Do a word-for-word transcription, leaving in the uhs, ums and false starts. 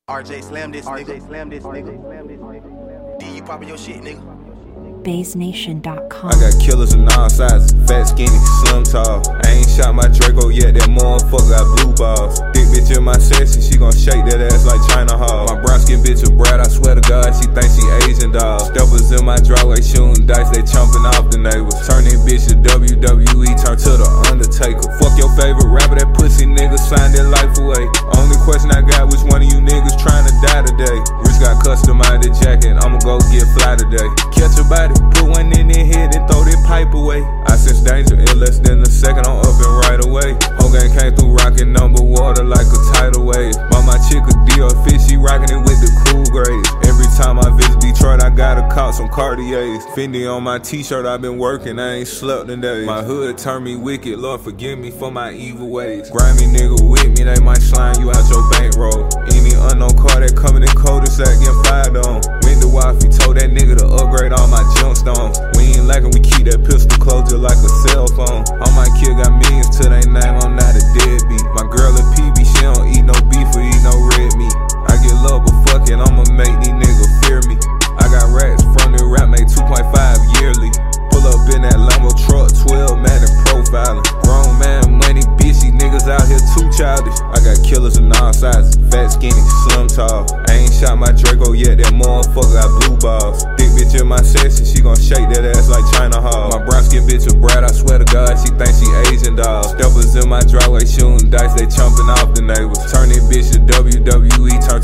R J slam this nigga. R J slam this nigga. D, you poppin' your shit, nigga. Baze Nation dot com. I got killers of all sizes, fat, skinny, slim, tall. I ain't shot my Draco yet, that motherfucker got blue balls. Thick bitch in my section, she gon' shake that ass like China Hall. My brown skin bitch a brat, I swear to God, she thinks she Asian dog. Steppers in my driveway shooting dice, they chumping off the neighbors. Turn this bitch to W W E, turn to the Undertaker. Fuck your favorite rapper, that pussy nigga signed their life away. Only question I got, which one of you niggas trying to die today? Rich got customized the jacket, I'ma go get fly today. Catch a body, put one in their head and throw that pipe away. I sense danger in less than a second, I'm up and right away. Whole gang came through rockin' number water like a tidal wave. Bought my chick a Dior fish, she rockin' it with the cool grades. Every time I visit Detroit, I gotta cop some Cartiers. Fendi on my t-shirt, I been working, I ain't slept in days. My hood turned me wicked, Lord forgive me for my evil ways. Grimy nigga with me, they might slime you out your bankroll. Any unknown car that coming in cul-de-sac getting fired on. Window wifey told that nigga to upgrade all my gemstones. We ain't lacking, we keep that pistol close just like a cell phone. All my kids got millions to their name, I'm not a deadbeat. My girl a P B, she don't eat no beef or eat no red meat. I get love, but fuck it, I'ma make these niggas fear me. I got racks from the rap, made two point five yearly. Pull up in that Lambo truck, twelve man and profiling. Grown man, money, bitch, these niggas out here too childish. I got killers of all sizes, fat, skinny, slim, tall. I ain't shot my Draco yet, that motherfucker got blue balls. Thick bitch in my section, she gon' shake that ass like China Hall. My brown skin bitch a brat, I swear to God, she thinks she Asian dog. Steppers in my driveway shooting dice, they chumping off the neighbors. Turn this bitch to W W E, turn